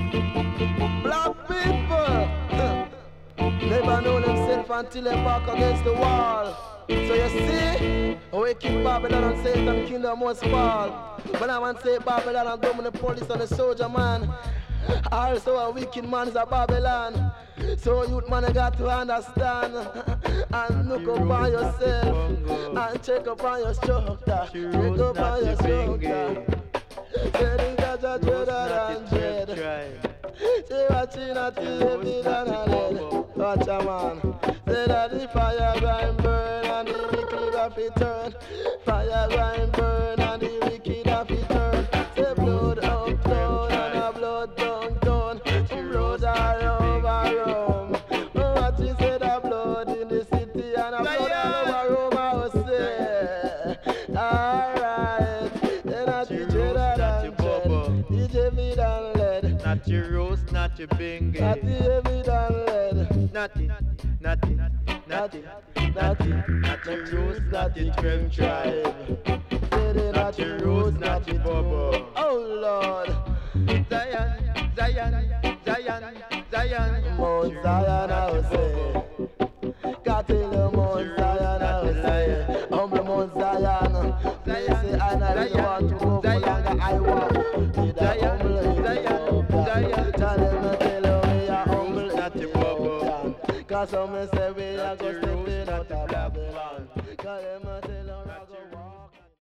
Black people never know themselves until they back against the wall. So you see, we keep Babylon and Satan kingdom must fall. But I want to say Babylon and government, the police and the soldier man. Also a wicked man is a Babylon. So youth man, you got to understand and look up on yourself and check up on your structure. Check up on your structure. Saying that you're dreader than dread. Say watching at the heavy than a lead. Watch a man. Say that the fire grind burn and the wicked have it turn. Fire grind burn and the wicked have it turn. Say blood up down and a blood down down. Blood all over Rome. What you say that blood in the city and a blood all over Rome I will say. Alright. Then I teach you that and dread. DJ me than lead. Not your roast, not your bingy. Not the heavy than lead. Natty, natty, natty, natty, not your roast, not your trim tribe. Not your roast, not your bubble. Oh Lord. Zion, Zion, Zion, Zion. Mount Zion I will say. Got till the Mount Zion I will say. Humble Mount Zion. They say I not really want to go for longer. I walk. Did I humble Zion? Tell them to tell you we are humble. Not your bubble. Cause some say we are going to step in at a Babylon.